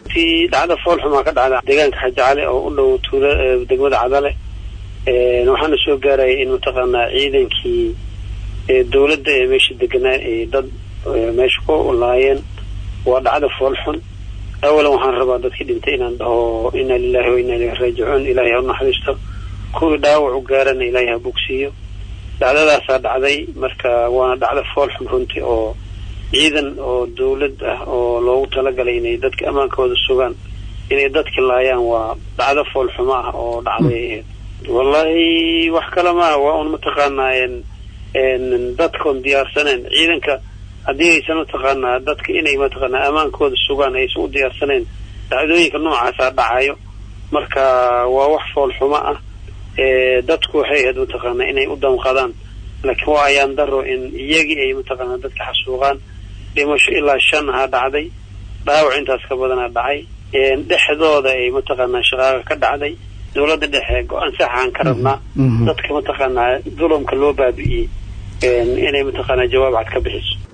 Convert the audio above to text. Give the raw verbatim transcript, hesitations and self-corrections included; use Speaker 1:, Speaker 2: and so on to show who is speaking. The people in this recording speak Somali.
Speaker 1: في دعنا فول حما كده على دجاج حاجة عليه أو إنه تول دجمد عدله نحن شو جاري إنه تقنا عيدا كي الدولة مش دجنا ضد مشكو واللاين ودعنا فول حن أولا وحن رباطة كده انتين عنده إن لله وإنا إليه راجعون إلهي الله حريصته كل داوع وجارنا إليها بوكسيو دعنا لا صاد علي مركا وانا دعنا فول حن هنتي أو ciidan oo dawlad ah oo loogu talagalay inay dadka amaankooda sugaan inay dadka laayaan waa dhacdo fool xumo ah oo dhacday wallahi wax kala ma waa un mataqaanaa in dadkon diyaarsaneen ciidanka hadii aysan mataqaanaa dadka inay mataqaanaa amaankooda sugaan ay soo diyaarsaneen dhacdooyinka noocaas ah dhacayo marka waa wax fool xumo ah ee dadku waxay had mataqaanaa inay u damqadaan laakiin waa ayaan daro in iyagii ay mataqaanaa dadka xasuuqaan dhimasho ilaa shan ha dhacday dhaawac intaas ka badan dhacay ee dhexdooda ay mataqaanaa shaqaaqa ka dhacday dawladda dhexe go'aan sax aan ka rabnaa dadka mataqaanaa dulumka loo baabi'iyay inay mataqaanaa jawaab cad ka bixiso